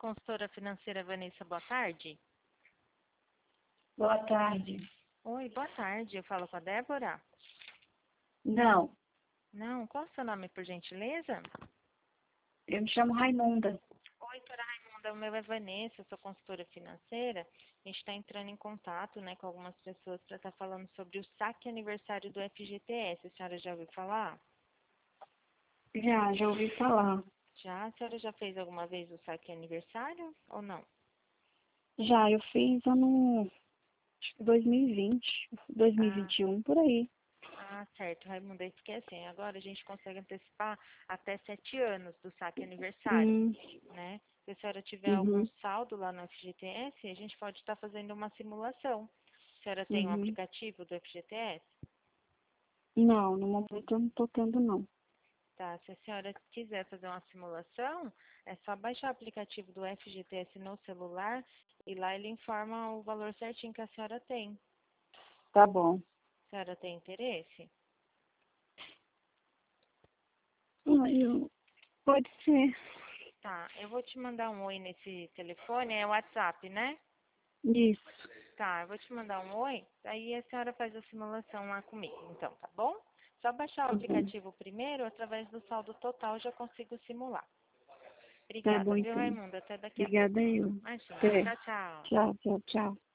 Consultora financeira Vanessa, boa tarde. Boa tarde. Oi, boa tarde. Eu falo com a Débora? Não, Não, qual é o seu nome, por gentileza? eu me chamo Raimunda. Oi, doutora Raimunda, o meu é Vanessa, eu sou consultora financeira. A gente está entrando em contato, com algumas pessoas para estar falando sobre o saque aniversário do FGTS. A senhora já ouviu falar? Já ouvi falar. Já? A senhora já fez alguma vez o saque aniversário ou não? Já, eu fiz acho que 2020, Ah, 2021, por aí. certo, Raimunda, esquece. Agora a gente consegue antecipar até 7 anos do saque aniversário, Hum, né? Se a senhora tiver algum uhum, saldo lá no FGTS, a gente pode estar fazendo uma simulação. A senhora tem um uhum. aplicativo do FGTS? Não, no momento eu não tô tendo, não. Tá, se a senhora quiser fazer uma simulação, é só baixar o aplicativo do FGTS no celular e lá ele informa o valor certinho que a senhora tem. Tá bom. A senhora tem interesse? Pode ser. Tá, eu vou te mandar um oi nesse telefone, é WhatsApp, né? Isso. Tá, eu vou te mandar um oi, aí a senhora faz a simulação lá comigo, então, tá bom? Só baixar o Uhum. aplicativo primeiro, através do saldo total já consigo simular. Tá Obrigada, bom, viu, então. Raimundo? Até daqui a pouco. Obrigada eu. Imagina. Até. Tchau, tchau. Tchau, tchau, tchau.